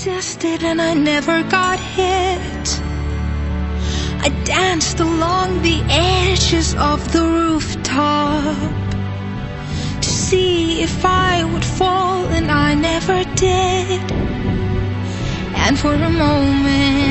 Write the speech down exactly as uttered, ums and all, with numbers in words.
resisted and I never got hit. I danced along the edges of the rooftop to see if I would fall, and I never did. And for a moment